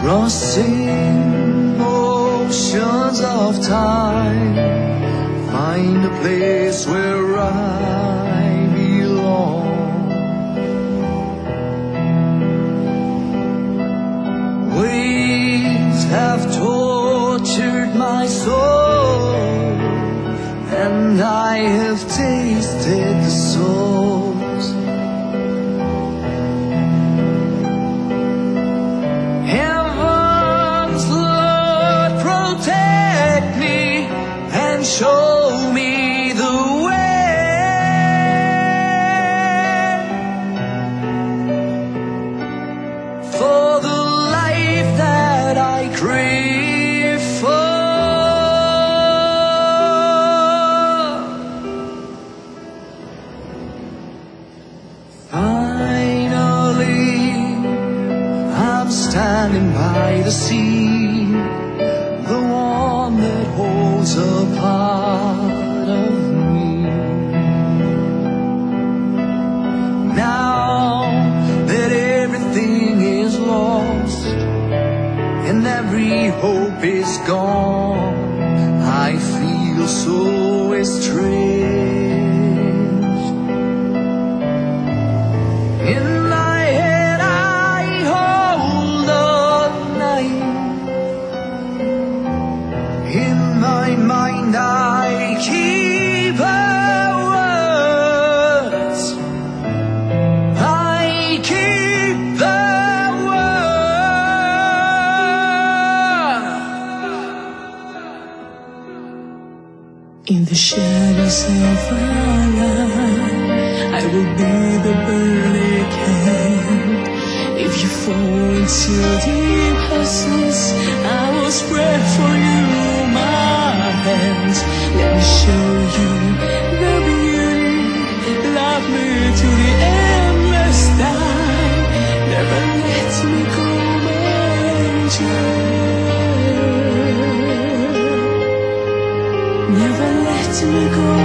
Crossing oceans of time, find a place where I belong. Waves have tortured my soul, and I have tasted the salt. Heaven's Lord, protect me and show me the way, for the life that I crave for. Finally, I'm standing by the sea, the one that holds a part of me. Now that everything is lost and every hope is gone, I feel so estranged. In my head I hold the night, in my mind I keep her words, I keep the word. In the shadows of our life, I will be the burning candle. If you fall into deep essence, I will spread for you my hands. Let me show you the beauty. Love me to the endless time. Never let me go, my angel. Never let me go.